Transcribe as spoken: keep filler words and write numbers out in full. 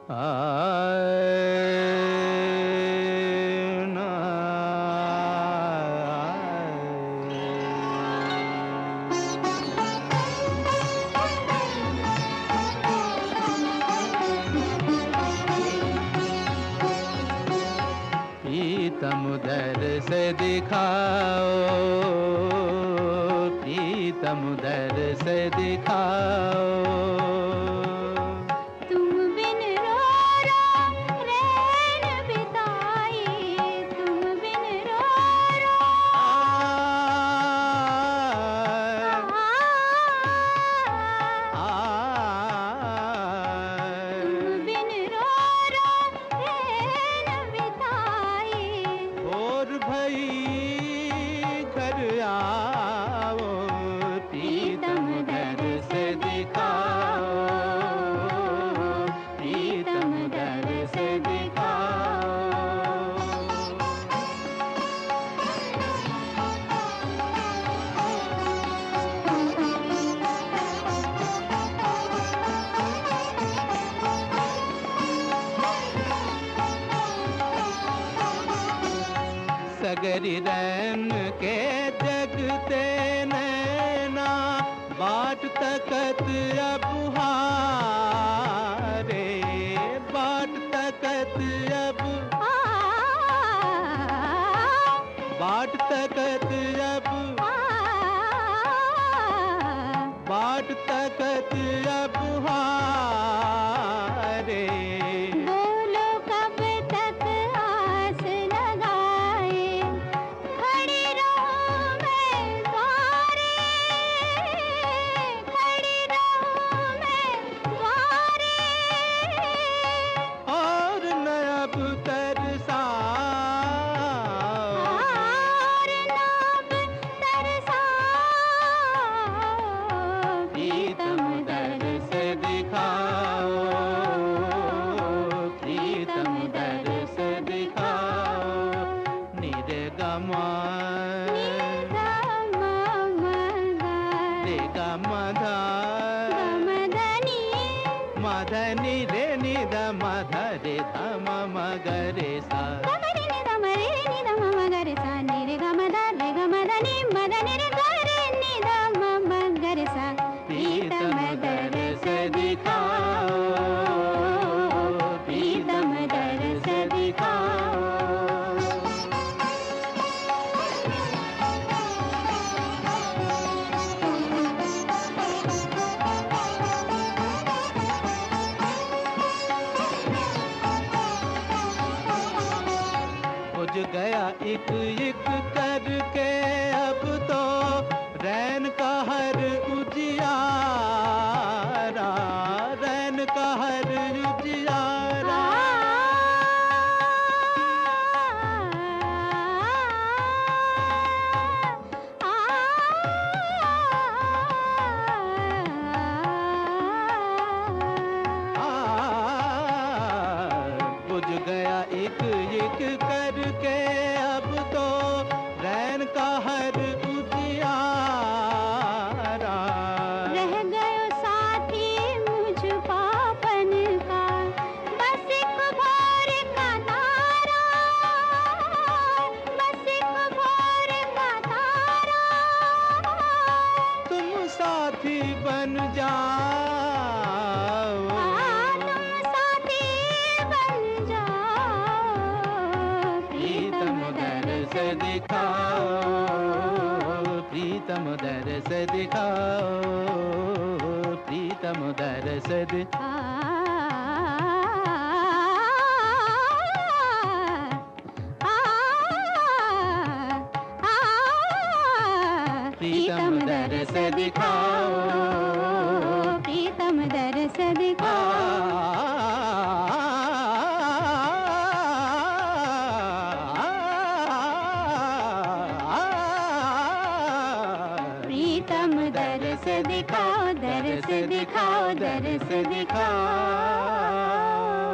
प्रीतम उधर से दिखाओ, प्रीतम उधर से दिखाओ। तुम बिन रो रो रैन बिताए, तुम बिन रो रो तुम बिन रो रो रैन बिताए। और भई घर आओ, प्रीतम उधर से दिखाओ, प्रीतम उधर से दिखाओ। सगरी रैन के जगते नैना, बाट तकत अब हारे, बाट तकत अब बाट तकत अब बाट तकत अब हारे। बोलो कब तक आस लगाए, खड़ी रहूं मैं द्वारे, खड़ी रहूं मैं द्वारे। और न अब तरसाओ, और नाब तरसाओ। प्रीतम उधर से दिखाओ, प्रीतम उधर से दिखाओ। निर्गमा रेगा मधा मधनि रे निध मधरे धम मगरे सा। प्रीतम उधर से दिखाओ, प्रीतम उधर से दिखाओ। बुझ गया एक एक करके अब तो रैन का हर उजियारा, रैन का हर उजियारा। बुझ गया एक एक करके अब तो रैन का हर उजियारा। रह गयो साथी मुझ पापन का, बस एक भोर का तारा, बस एक भोर का तारा। तुम साथी बन जाओ, तुम साथी बन जाओ। प्रीतम उधर से दिखाओ, प्रीतम उधर से दिखाओ, प्रीतम उधर से दिखाओ, प्रीतम उधर से दिखाओ, प्रीतम दर से प्रीतम दर से दिखाओ, दर से दिखाओ, दर से दिखाओ।